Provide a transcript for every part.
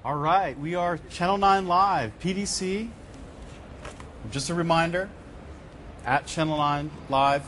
All right, we are Channel 9 Live, PDC. Just a reminder, at Channel 9 Live,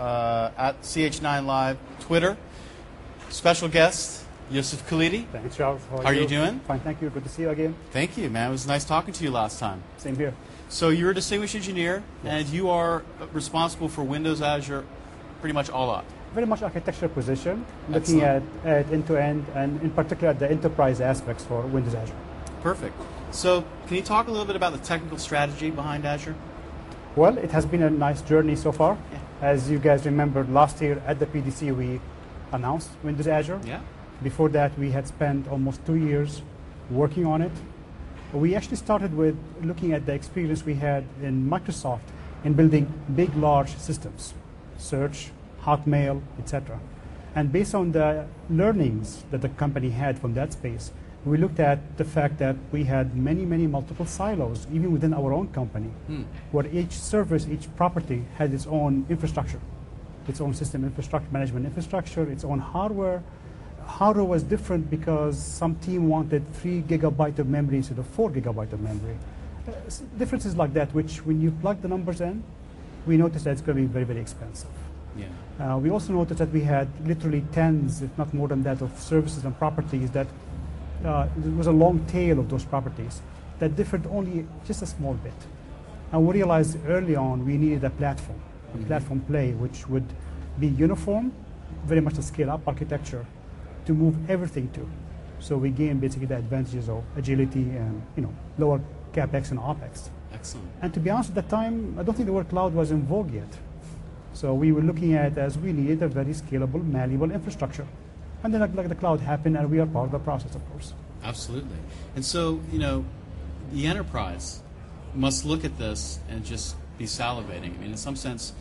at CH9 Live, Twitter. Special guest, Yusuf Khalidi. Thanks, Charles. How are you doing? Fine, thank you. Good to see you again. Thank you, man. It was nice talking to you last time. Same here. So you're a distinguished engineer, Yes. and you are responsible for Windows Azure pretty much all up. Very much architecture position, looking at end-to-end and in particular at the enterprise aspects for Windows Azure. Perfect. So can you talk a little bit about the technical strategy behind Azure? Well, it has been a nice journey so far. Yeah. As you guys remember, last year at the PDC we announced Windows Azure. Yeah. Before that, we had spent almost 2 years working on it. We actually started with looking at the experience we had in Microsoft in building big, large systems, Search, Hotmail, etc. And based on the learnings that the company had from that space, we looked at the fact that we had many, many multiple silos, even within our own company, where each service, each property had its own infrastructure, its own system infrastructure, management infrastructure, its own hardware. Hardware was different because some team wanted 3 GB of memory instead of 4 GB of memory. Differences like that, which when you plug the numbers in, we noticed that it's going to be very, very expensive. Yeah. We also noticed that we had literally tens, if not more than that, of services and properties that there was a long tail of those properties that differed only just a small bit. And we realized early on we needed a platform play, which would be uniform, very much a scale-up architecture to move everything to. So we gained basically the advantages of agility and lower CapEx and OpEx. Excellent. And to be honest, at the time, I don't think the word cloud was in vogue yet. So we were looking at it as we needed a very scalable, malleable infrastructure. And then like the cloud happened, and we are part of the process, of course. Absolutely. And so, the enterprise must look at this and just be salivating. I mean, in some sense,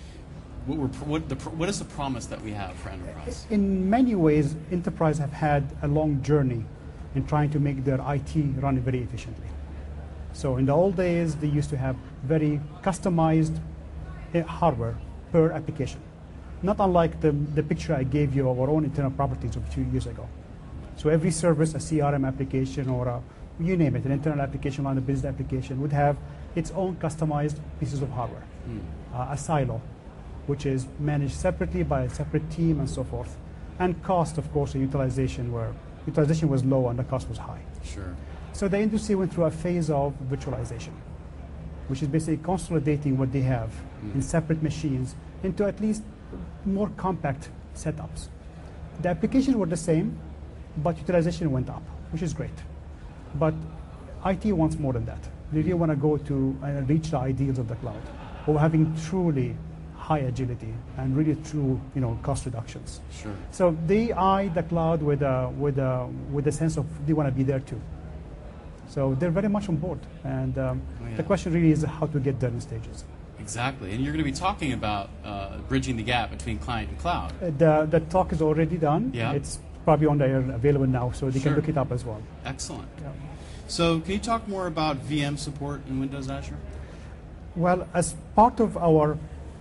what is the promise that we have for enterprise? In many ways, enterprise have had a long journey in trying to make their IT run very efficiently. So in the old days, they used to have very customized hardware per application. Not unlike the picture I gave you of our own internal properties of 2 years ago. So every service, a CRM application or you name it, an internal application or a business application would have its own customized pieces of hardware. A silo, which is managed separately by a separate team and so forth. And cost, of course, and utilization, where utilization was low and the cost was high. Sure. So the industry went through a phase of virtualization, which is basically consolidating what they have in separate machines into at least more compact setups. The applications were the same, but utilization went up, which is great. But IT wants more than that. They really want to go to and reach the ideals of the cloud, of having truly high agility and really true, cost reductions. Sure. So they eye the cloud with a sense of they want to be there too. So they're very much on board, and the question really is how to get there in stages. Exactly, and you're going to be talking about bridging the gap between client and cloud. The talk is already done. Yeah. It's probably on the air available now, so they can look it up as well. Excellent. Yeah. So can you talk more about VM support in Windows Azure? Well, as part of our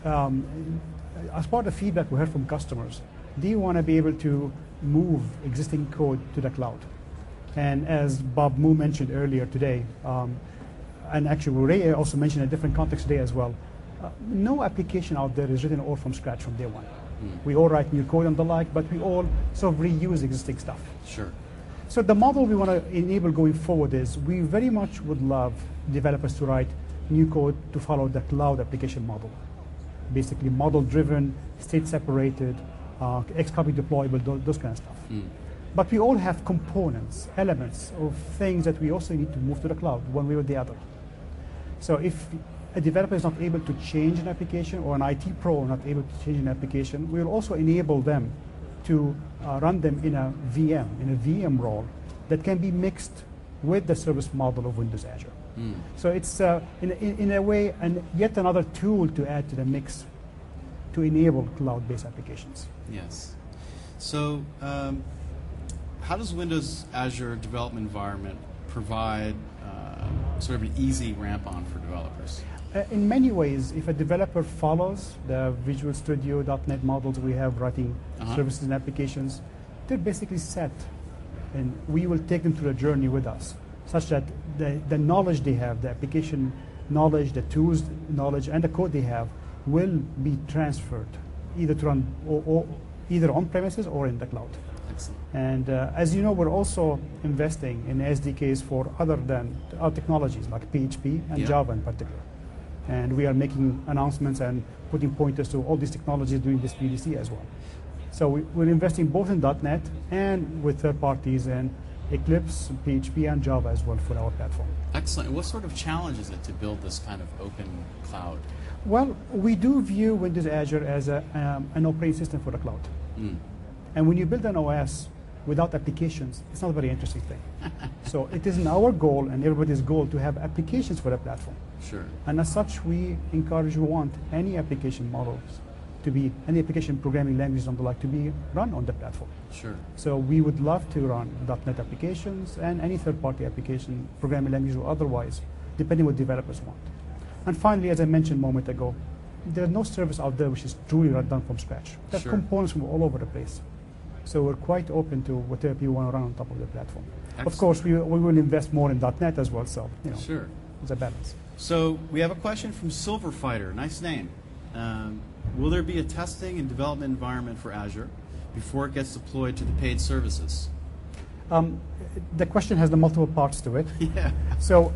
the feedback we heard from customers, they want to be able to move existing code to the cloud. And as Bob Moo mentioned earlier today, and actually Ray also mentioned in a different context today as well, no application out there is written all from scratch from day one. We all write new code and the like, but we all sort of reuse existing stuff. Sure. So the model we want to enable going forward is we very much would love developers to write new code to follow the cloud application model. Basically model-driven, state-separated, Xcopy deployable, those kind of stuff. But we all have components, elements of things that we also need to move to the cloud one way or the other. So if a developer is not able to change an application, or an IT pro not able to change an application, we will also enable them to run them in a VM role that can be mixed with the service model of Windows Azure. So it's in a way yet another tool to add to the mix to enable cloud-based applications. Yes. So how does Windows Azure development environment provide sort of an easy ramp-on for developers? In many ways, if a developer follows the Visual Studio .NET models we have writing services and applications, they're basically set, and we will take them through a journey with us. such that the knowledge they have, the application knowledge, the tools knowledge, and the code they have will be transferred either to run or either on premises or in the cloud. Excellent. And as you know, we're also investing in SDKs for other than our technologies like PHP and Java in particular. And we are making announcements and putting pointers to all these technologies during this PDC as well. So we're investing both in .NET and with third parties and Eclipse, PHP, and Java as well for our platform. Excellent. And what sort of challenge is it to build this kind of open cloud? Well, we do view Windows Azure as an operating system for the cloud. And when you build an OS without applications, it's not a very interesting thing. So it isn't our goal and everybody's goal to have applications for the platform. Sure. And as such, we want any application models to be, any application programming languages and the like to be run on the platform. Sure. So we would love to run .NET applications and any third-party application, programming language or otherwise, depending what developers want. And finally, as I mentioned a moment ago, there's no service out there which is truly run done from scratch. There's components from all over the place. So we're quite open to whatever you want to run on top of the platform. Excellent. Of course, we will invest more in .NET as well, so sure. It's a balance. So we have a question from Silver Fighter. Nice name. Will there be a testing and development environment for Azure before it gets deployed to the paid services? The question has the multiple parts to it. Yeah. So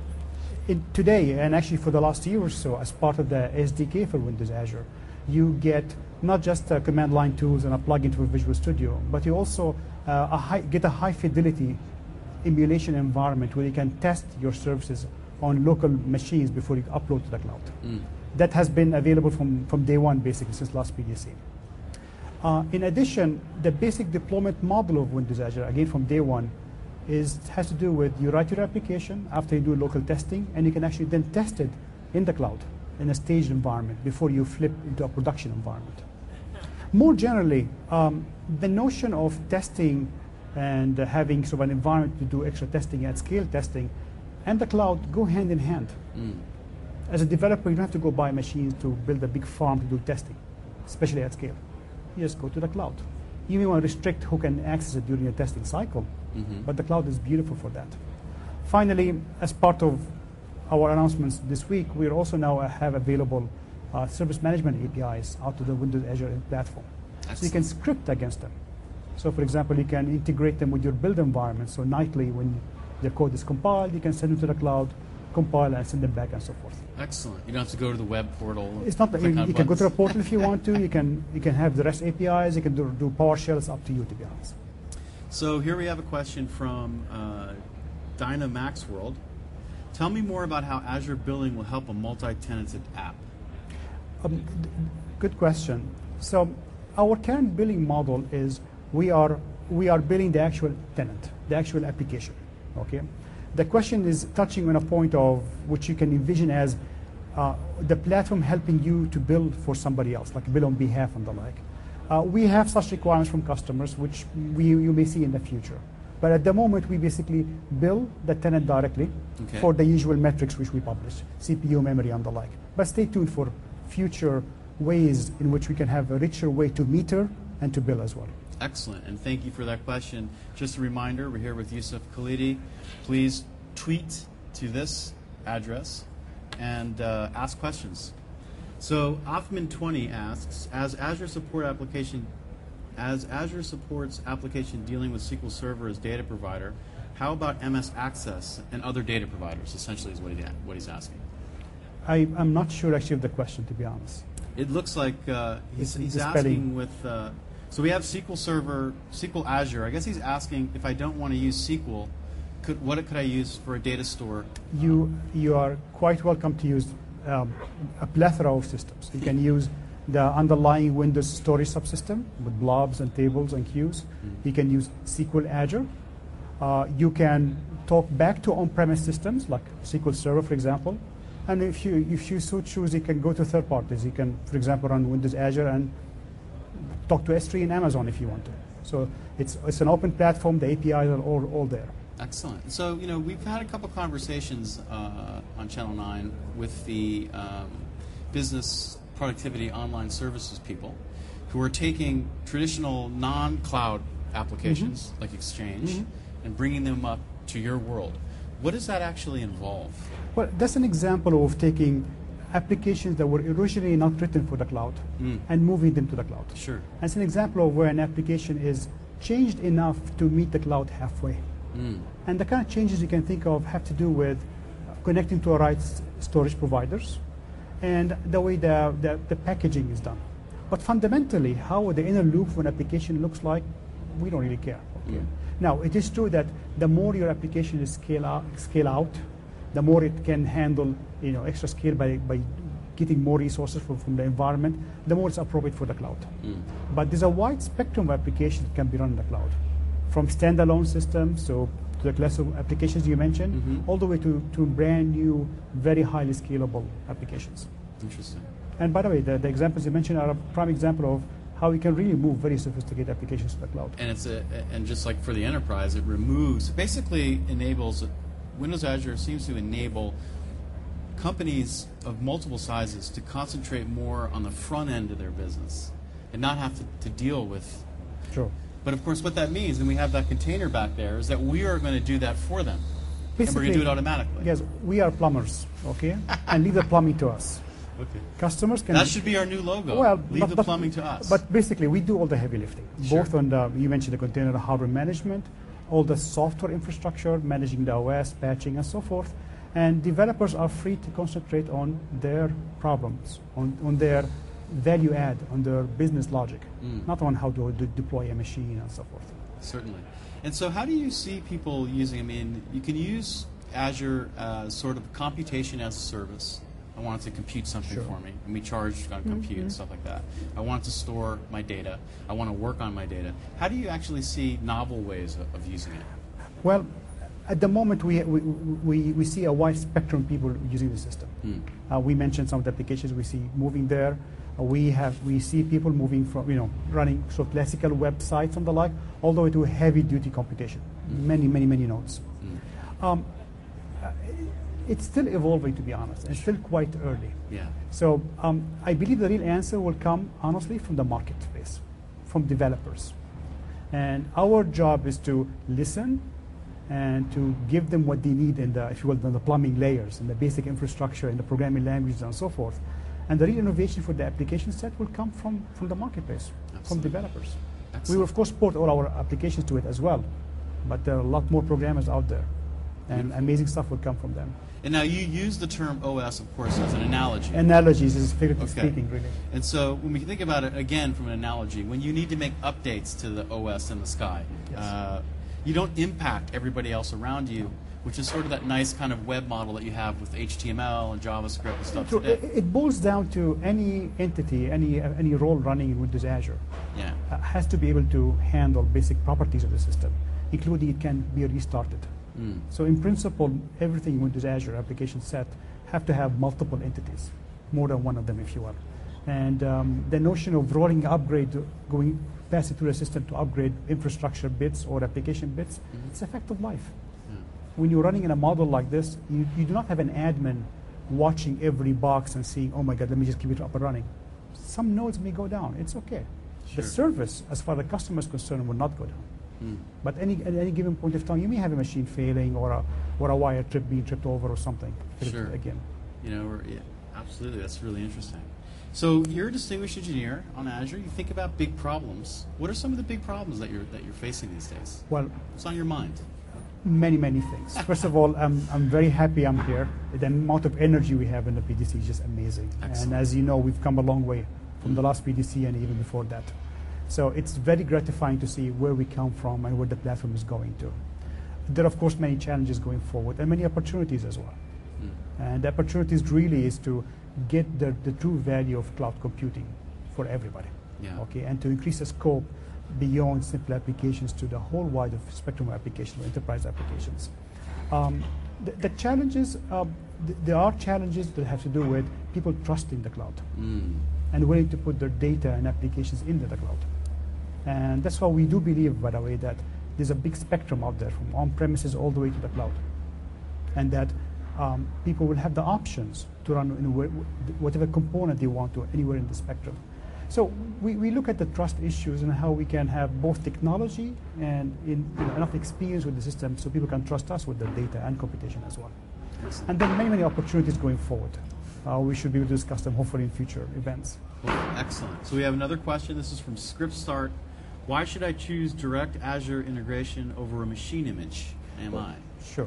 today, and actually for the last year or so, as part of the SDK for Windows Azure, you get not just command line tools and a plugin for Visual Studio, but you also get a high fidelity emulation environment where you can test your services on local machines before you upload to the cloud. That has been available from day one, basically, since last PDC. In addition, the basic deployment model of Windows Azure, again from day one, has to do with you write your application after you do local testing, and you can actually then test it in the cloud in a staged environment before you flip into a production environment. More generally, the notion of testing and having sort of an environment to do extra testing at scale testing and the cloud go hand in hand. As a developer, you don't have to go buy machines to build a big farm to do testing, especially at scale. You just go to the cloud. You may want to restrict who can access it during your testing cycle, but the cloud is beautiful for that. Finally, as part of our announcements this week, we also now have available service management APIs out to the Windows Azure platform. Excellent. So you can script against them. So for example, you can integrate them with your build environment. So nightly when their code is compiled, you can send them to the cloud, compile and send them back and so forth. Excellent. You don't have to go to the web portal. It's not that you can go to the portal if you want to. You can have the REST APIs. You can do PowerShell. It's up to you, to be honest. So here we have a question from Dynamax World. Tell me more about how Azure Billing will help a multi-tenanted app. Good question. So our current billing model is we are billing the actual tenant, the actual application. Okay. The question is touching on a point of which you can envision as the platform helping you to bill for somebody else, like bill on behalf and the like. We have such requirements from customers, which you may see in the future. But at the moment, we basically bill the tenant directly for the usual metrics which we publish, CPU, memory, and the like. But stay tuned for future ways in which we can have a richer way to meter and to bill as well. Excellent, and thank you for that question. Just a reminder, we're here with Yusuf Khalidi. Please tweet to this address and ask questions. So Othman20 asks, as Azure supports application dealing with SQL Server as data provider, how about MS Access and other data providers, essentially is what he's asking. I'm not sure actually of the question, to be honest. It looks like he's asking with... So we have SQL Server, SQL Azure. I guess he's asking if I don't want to use SQL, what could I use for a data store? You are quite welcome to use a plethora of systems. You can use the underlying Windows storage subsystem with blobs and tables and queues. You can use SQL Azure. You can talk back to on-premise systems like SQL Server, for example. And if you so choose, you can go to third parties. You can, for example, run Windows Azure and talk to S3 and Amazon if you want to. So it's an open platform. The APIs are all there. Excellent. So we've had a couple conversations on Channel 9 with the business productivity online services people who are taking traditional non-cloud applications like Exchange and bringing them up to your world. What does that actually involve? Well, that's an example of taking applications that were originally not written for the cloud and moving them to the cloud. Sure. That's an example of where an application is changed enough to meet the cloud halfway. And the kind of changes you can think of have to do with connecting to the right storage providers and the way the packaging is done. But fundamentally, how the inner loop of an application looks like, we don't really care. Okay? Now, it is true that the more your application is scale out, the more it can handle extra scale by getting more resources from the environment, the more it's appropriate for the cloud. But there's a wide spectrum of applications that can be run in the cloud, from standalone systems, so to the class of applications you mentioned, all the way to brand new, very highly scalable applications. Interesting. And by the way, the examples you mentioned are a prime example of how we can really move very sophisticated applications to the cloud. And and just like for the enterprise, it basically enables, Windows Azure seems to enable companies of multiple sizes to concentrate more on the front end of their business and not have to deal with. Sure. But of course, what that means, and we have that container back there, is that we are going to do that for them. Basically, and we're going to do it automatically. Yes, we are plumbers, okay? And leave the plumbing to us. Okay. Customers can... That should be our new logo. Well, leave the plumbing to us. But basically, we do all the heavy lifting. Sure. Both on the, you mentioned the container hardware management, all the software infrastructure, managing the OS, patching, and so forth. And developers are free to concentrate on their problems, on their value add, on their business logic, not on how to deploy a machine and so forth. Certainly. And so how do you see people using, you can use Azure as sort of computation as a service. I want it to compute something Sure. for me, and we charge on compute and stuff like that. I want it to store my data. I want to work on my data. How do you actually see novel ways of using it? Well, at the moment, we see a wide spectrum of people using the system. We mentioned some of the applications we see moving there. We see people moving from running sort of classical websites and the like, all the way to heavy-duty computation, many nodes. It's still evolving, to be honest, and still quite early. Yeah. So I believe the real answer will come, honestly, from the marketplace, from developers. And our job is to listen and to give them what they need in the, if you will, in the plumbing layers, and the basic infrastructure, and the programming languages, and so forth. And the real innovation for the application set will come from the marketplace, from developers. Excellent. We will, of course, port all our applications to it as well, but there are a lot more programmers out there, and amazing stuff will come from them. And now you use the term OS, of course, as an analogy. Analogies is figuratively speaking, really. And so when we think about it, again, from an analogy, when you need to make updates to the OS in the sky, Yes. You don't impact everybody else around you, which is sort of that nice kind of web model that you have with HTML and JavaScript and stuff So today. it boils down to any entity, any role running in Windows Azure Yeah. has to be able to handle basic properties of the system, including it can be restarted. So in principle, everything in Windows Azure application set have to have multiple entities, more than one of them, if you will. And the notion of rolling upgrade, pass it through the system to upgrade infrastructure bits or application bits, it's a fact of life. When you're running in a model like this, you do not have an admin watching every box and seeing, oh my God, let me just keep it up and running. Some nodes may go down. It's okay. Sure. The service, as far as the customer is concerned, will not go down. But at any given point of time, you may have a machine failing or a wire being tripped over or something. Sure. Again. Absolutely. That's really interesting. So you're a distinguished engineer on Azure. You think about big problems. What are some of the big problems that you're facing these days? Well, what's on your mind? Many things. First of all, I'm very happy I'm here. The amount of energy we have in the PDC is just amazing. Excellent. And as you know, we've come a long way from the last PDC and even before that. So it's very gratifying to see where we come from and where the platform is going to. There are, of course, many challenges going forward and many opportunities as well. And the opportunities really is to get the true value of cloud computing for everybody. Yeah. Okay, and to increase the scope beyond simple applications to the whole wide of spectrum of applications, enterprise applications. The challenges, there are challenges that have to do with people trusting the cloud and willing to put their data and applications into the cloud. And that's why we do believe, by the way, that there's a big spectrum out there from on-premises all the way to the cloud. And that people will have the options to run in whatever component they want to anywhere in the spectrum. So we look at the trust issues and how we can have both technology and enough experience with the system so people can trust us with the data and computation as well. And then many opportunities going forward. We should be able to discuss them hopefully in future events. Well, excellent. So we have another question. This is from ScriptStart. Why should I choose direct Azure integration over a machine image, AMI? Sure.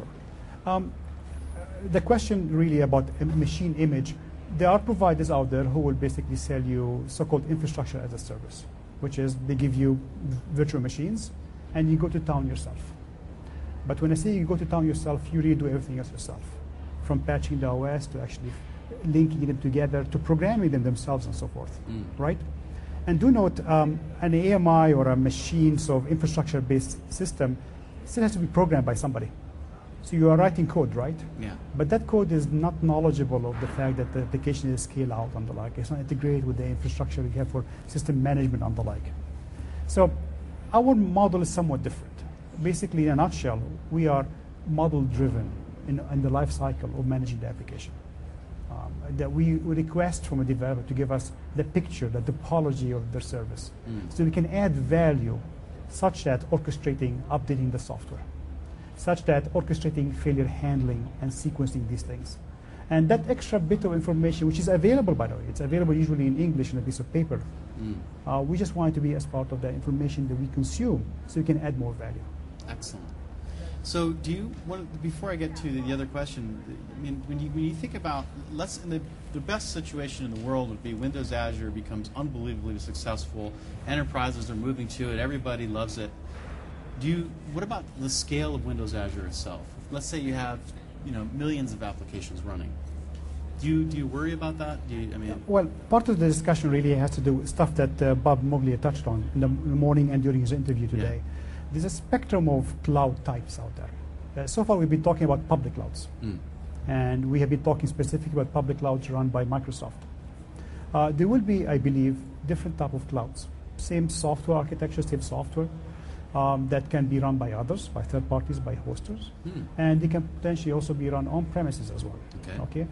The question really about a machine image, there are providers out there who will basically sell you so-called infrastructure as a service, which is they give you virtual machines and you go to town yourself. But when I say you go to town yourself, you really do everything else yourself, from patching the OS to actually linking them together to programming them themselves and so forth, right? And do note, an AMI or a machine sort of infrastructure-based system still has to be programmed by somebody. So you are writing code, right? Yeah. But that code is not knowledgeable of the fact that the application is scale out and the like. It's not integrated with the infrastructure we have for system management and the like. So our model is somewhat different. Basically, in a nutshell, we are model-driven in the life cycle of managing the application. That we request from a developer to give us the picture, the topology of their service. So we can add value such that orchestrating, updating the software, such that orchestrating failure handling and sequencing these things. And that extra bit of information, which is available, by the way, it's available usually in English on a piece of paper. We just want it to be as part of the information that we consume so we can add more value. Excellent. So do you want, before I get to the other question, I mean, when you think about, the best situation in the world would be Windows Azure becomes unbelievably successful, enterprises are moving to it, everybody loves it. What about the scale of Windows Azure itself? Let's say you have, millions of applications running. Do you worry about that? Well, part of the discussion really has to do with stuff that Bob Moglia touched on in the morning and during his interview today. Yeah. There's a spectrum of cloud types out there. So far, we've been talking about public clouds. And we have been talking specifically about public clouds run by Microsoft. There will be, I believe, different type of clouds. Same software architecture, same software that can be run by others, by third parties, by hosters. And they can potentially also be run on premises as well. Okay.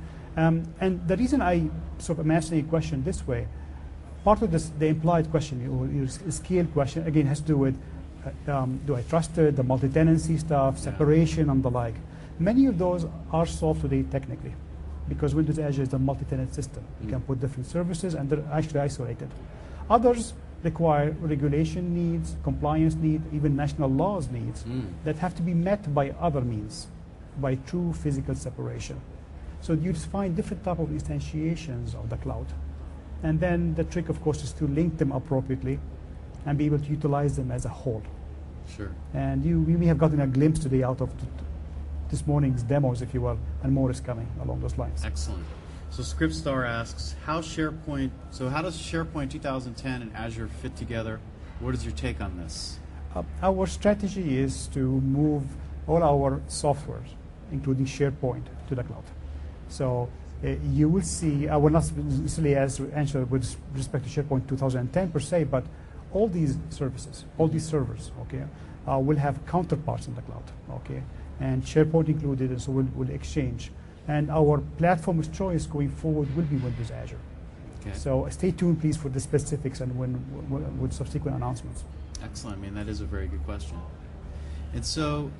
And the reason I sort of am asking a question this way, part of this, the implied question, or your scale question, again, has to do with do I trust it, the multi-tenancy stuff, separation, and the like. Many of those are solved today technically because Windows Azure is a multi-tenant system. You can put different services and they're actually isolated. Others require regulation needs, compliance needs, even national laws needs that have to be met by other means, by true physical separation. So you find different type of instantiations of the cloud. And then the trick, of course, is to link them appropriately and be able to utilize them as a whole. Sure. And we may have gotten a glimpse today out of this morning's demos, if you will, and more is coming along those lines. Excellent. So ScriptStar asks, how does SharePoint 2010 and Azure fit together? What is your take on this? Our strategy is to move all our software, including SharePoint, to the cloud. So you will see, I will not necessarily answer with respect to SharePoint 2010 per se, but all these services, all these servers, okay, will have counterparts in the cloud, okay, and SharePoint included, and so we'll exchange. And our platform of choice going forward will be Windows Azure. Okay. So stay tuned, please, for the specifics and with subsequent announcements. Excellent. I mean, that is a very good question. And so,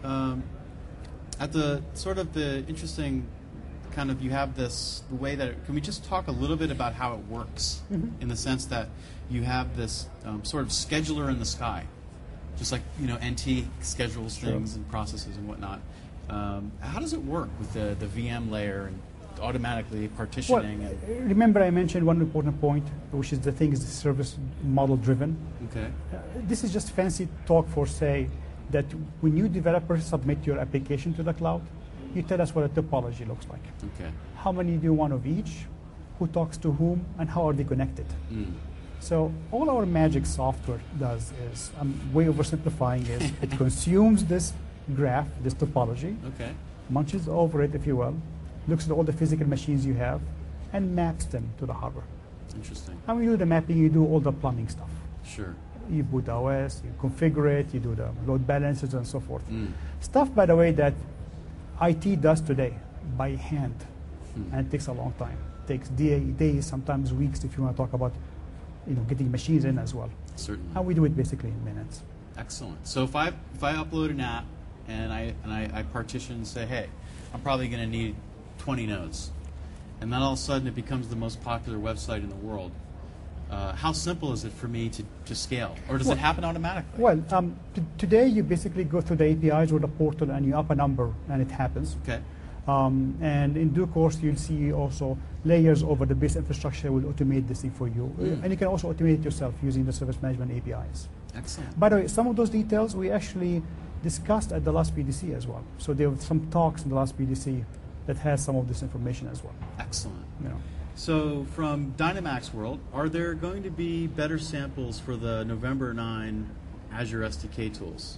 at the sort of the interesting kind of, you have this, the way that, can we just talk a little bit about how it works in the sense that you have this sort of scheduler in the sky, just like, NT schedules things and processes and whatnot. How does it work with the VM layer and automatically partitioning? Well, remember I mentioned one important point, which is the thing is the service model driven. Okay. This is just fancy talk for say that when you developers submit your application to the cloud, you tell us what a topology looks like. Okay. How many do you want of each? Who talks to whom? And how are they connected? So all our magic software does is, I'm way oversimplifying, is it consumes this graph, this topology, munches over it, if you will, looks at all the physical machines you have, and maps them to the hardware. Interesting. And when you do the mapping, you do all the plumbing stuff. Sure. You boot the OS, you configure it, you do the load balancers and so forth. Stuff, by the way, that IT does today by hand, and it takes a long time. It takes days, sometimes weeks, if you want to talk about Mm-hmm. getting machines in as well. Certainly. And we do it basically in minutes. Excellent. So if I upload an app and I partition and say, hey, I'm probably going to need 20 nodes, and then all of a sudden it becomes the most popular website in the world, how simple is it for me to scale? Or does it happen automatically? Well, today you basically go through the APIs or the portal and you up a number and it happens. Okay. And in due course, you'll see also layers over the base infrastructure will automate this thing for you. Mm. And you can also automate it yourself using the service management APIs. Excellent. By the way, some of those details we actually discussed at the last PDC as well. So there were some talks in the last PDC that has some of this information as well. Excellent. You know. So from Dynamax World, are there going to be better samples for the November 9 Azure SDK tools?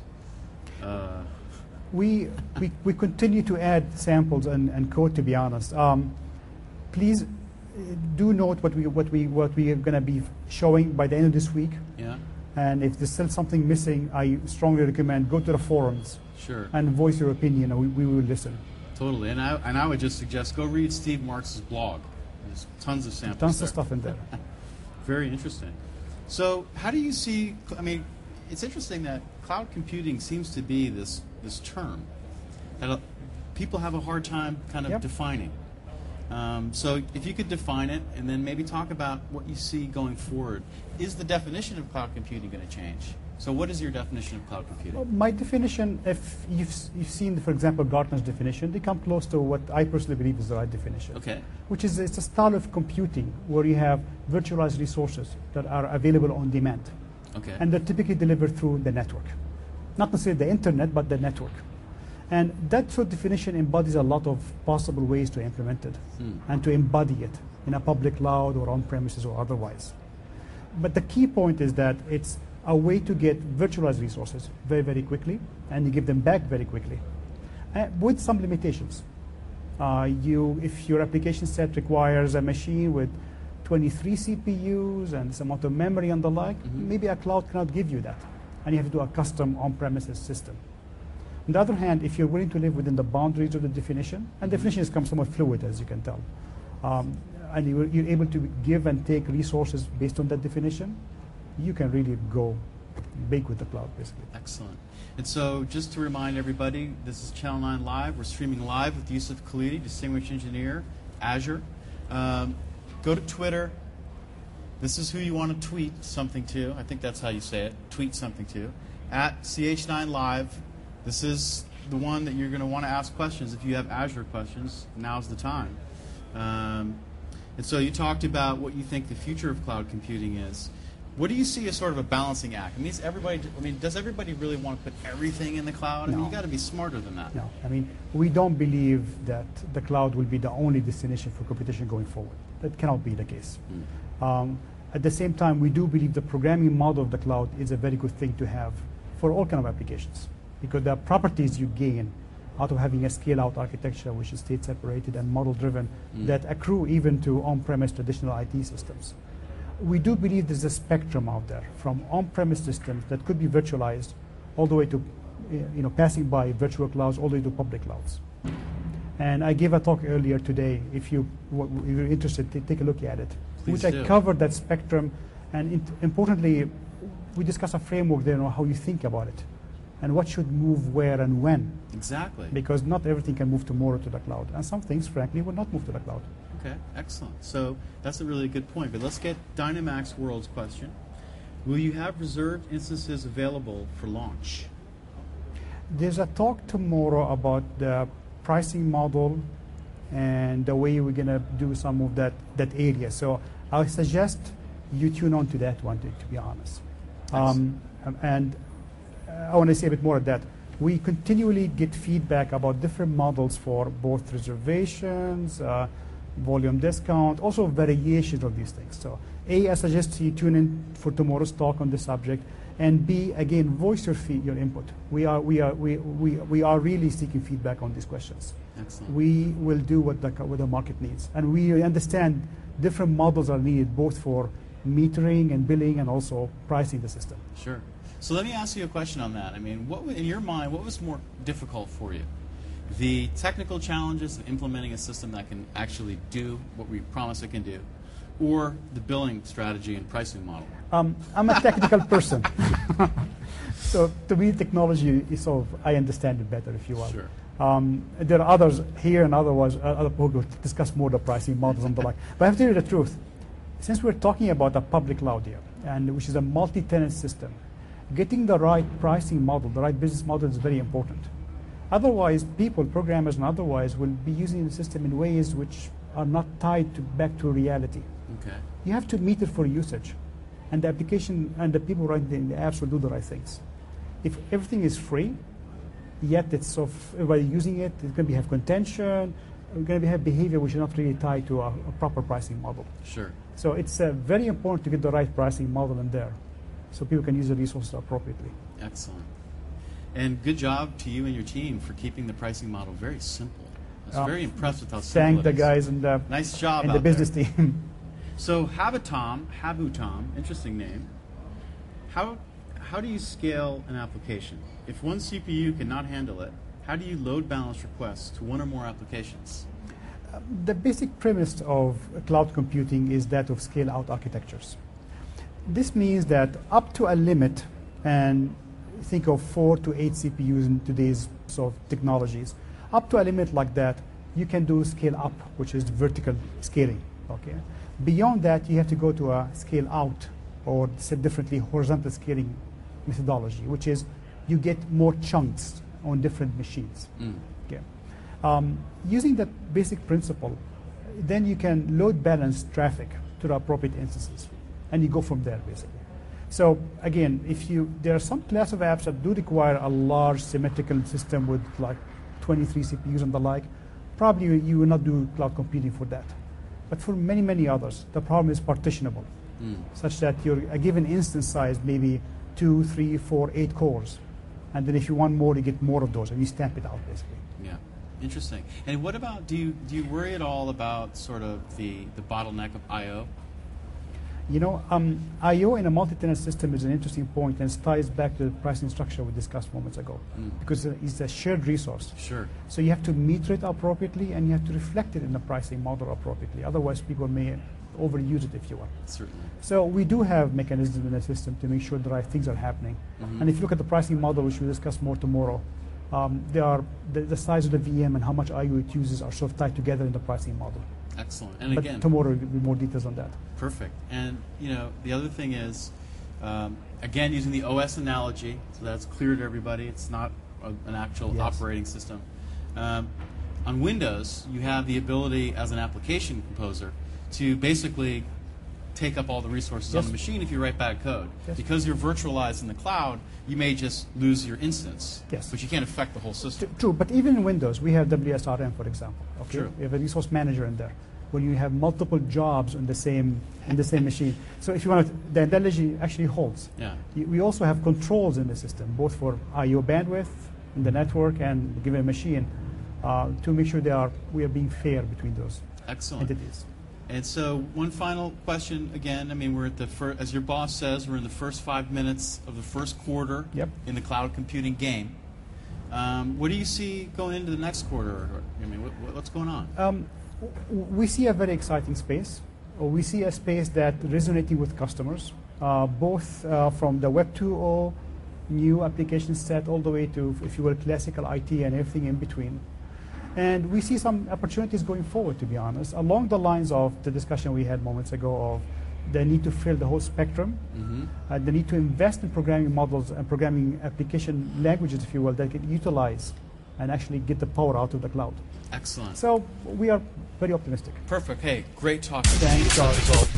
We continue to add samples and code, to be honest. Please do note what we are going to be showing by the end of this week. Yeah. And if there's still something missing, I strongly recommend go to the forums. Sure. And voice your opinion, and we will listen. Totally. And I would just suggest go read Steve Marks' blog. There's tons of samples. Tons there. of stuff in there. Very interesting. So how do you see, I mean, it's interesting that cloud computing seems to be this term that people have a hard time kind of defining. So if you could define it and then maybe talk about what you see going forward. Is the definition of cloud computing going to change? So what is your definition of cloud computing? Well, my definition, if you've seen, for example, Gartner's definition, they come close to what I personally believe is the right definition. Okay. Which is it's a style of computing where you have virtualized resources that are available on demand. Okay. And they're typically delivered through the network. Not necessarily the internet, but the network. And that sort of definition embodies a lot of possible ways to implement it and to embody it in a public cloud or on-premises or otherwise. But the key point is that it's a way to get virtualized resources very, very quickly, and you give them back very quickly, with some limitations. If your application set requires a machine with 23 CPUs and some amount of memory and the like, maybe a cloud cannot give you that, and you have to do a custom on-premises system. On the other hand, if you're willing to live within the boundaries of the definition, and definition has become somewhat fluid, as you can tell, and you're able to give and take resources based on that definition, you can really go big with the cloud, basically. Excellent. And so just to remind everybody, this is Channel 9 Live. We're streaming live with Yusuf Khalidi, Distinguished Engineer, Azure. Go to Twitter. This is who you want to tweet something to. I think that's how you say it. Tweet something to. At CH9 Live. This is the one that you're going to want to ask questions. If you have Azure questions, now's the time. And so you talked about what you think the future of cloud computing is. What do you see as sort of a balancing act? Does everybody really want to put everything in the cloud? No. I mean, you've got to be smarter than that. No, we don't believe that the cloud will be the only destination for computation going forward. That cannot be the case. At the same time, we do believe the programming model of the cloud is a very good thing to have for all kind of applications, because the properties you gain out of having a scale-out architecture, which is state-separated and model-driven, that accrue even to on-premise traditional IT systems. We do believe there's a spectrum out there from on-premise systems that could be virtualized all the way to passing by virtual clouds all the way to public clouds. And I gave a talk earlier today. If you're interested, take a look at it. Please which do. I covered that spectrum, and importantly, we discuss a framework there on how you think about it and what should move where and when. Exactly. Because not everything can move tomorrow to the cloud, and some things, frankly, will not move to the cloud. Okay, excellent. So that's a really good point. But let's get Dynamax World's question. Will you have reserved instances available for launch? There's a talk tomorrow about the pricing model and the way we're going to do some of that area. So I suggest you tune on to that one, to be honest. And I want to say a bit more of that. We continually get feedback about different models for both reservations, volume discount, also variations of these things. So A, I suggest you tune in for tomorrow's talk on this subject, and B, again, voice your input. We are really seeking feedback on these questions. Excellent. We will do what the market needs, and we understand different models are needed both for metering and billing and also pricing the system. Sure. So let me ask you a question on that. I mean, in your mind, what was more difficult for you? The technical challenges of implementing a system that can actually do what we promise it can do, or the billing strategy and pricing model? I'm a technical person. So to me, technology is sort of, I understand it better, if you will. Sure. There are others here and otherwise, other people who discuss more the pricing models and the like. But I have to tell you the truth. Since we're talking about a public cloud here, and which is a multi-tenant system, getting the right pricing model, the right business model is very important. Otherwise, people, programmers and otherwise, will be using the system in ways which are not tied back to reality. Okay. You have to meet it for usage. And the application and the people writing the apps will do the right things. If everything is free, yet it's sort of everybody using it, it's going to have contention, we're going to have behavior which is not really tied to a proper pricing model. Sure. So it's very important to get the right pricing model in there so people can use the resources appropriately. Excellent. And good job to you and your team for keeping the pricing model very simple. I was very impressed with how simple Thank it the is. guys in the, Nice job in out the business there. team. So Habutom, interesting name. How do you scale an application? If one CPU cannot handle it, how do you load balance requests to one or more applications? The basic premise of cloud computing is that of scale-out architectures. This means that up to a limit, and think of 4 to 8 CPUs in today's sort of technologies, up to a limit like that, you can do scale-up, which is vertical scaling. Okay. Beyond that, you have to go to a scale-out, or said differently, horizontal scaling methodology, which is you get more chunks on different machines. Okay. Using that basic principle, then you can load balance traffic to the appropriate instances, and you go from there, basically. So again, there are some class of apps that do require a large symmetrical system with like 23 CPUs and the like. Probably you will not do cloud computing for that. But for many, many others, the problem is partitionable, such that a given instance size maybe 2, 3, 4, 8 cores. And then if you want more, you get more of those, and you stamp it out, basically. Yeah, interesting. And what about, do you worry at all about sort of the bottleneck of I/O? You know, I/O in a multi-tenant system is an interesting point, and it ties back to the pricing structure we discussed moments ago, because it's a shared resource. Sure. So you have to meter it appropriately, and you have to reflect it in the pricing model appropriately. Otherwise, people may overuse it, if you will. Certainly. So we do have mechanisms in the system to make sure the right things are happening. And if you look at the pricing model, which we'll discuss more tomorrow, the size of the VM and how much I/O it uses are sort of tied together in the pricing model. Excellent. And But again, tomorrow will be more details on that. perfect. And the other thing is, again, using the OS analogy, so that's clear to everybody. It's not an actual operating system. On Windows, you have the ability as an application composer to basically take up all the resources on the machine if you write bad code. Because you're virtualized in the cloud, you may just lose your instance, but you can't affect the whole system. True, but even in Windows, we have WSRM, for example. Okay? True. We have a resource manager in there, where you have multiple jobs in the same machine. So if you want to, the analogy actually holds. Yeah. We also have controls in the system, both for I/O bandwidth in the network and given a machine, to make sure we are being fair between those entities. And so one final question, again, I mean, we're at as your boss says, we're in the first 5 minutes of the first quarter in the cloud computing game. What do you see going into the next quarter? I mean, what's going on? We see a very exciting space. We see a space that resonating with customers, both from the Web 2.0 new application set all the way to, if you will, classical IT and everything in between. And we see some opportunities going forward, to be honest, along the lines of the discussion we had moments ago of the need to fill the whole spectrum, the need to invest in programming models and programming application languages, if you will, that can utilize and actually get the power out of the cloud. Excellent. So we are very optimistic. Perfect. Hey, great talking. Thanks, Charles.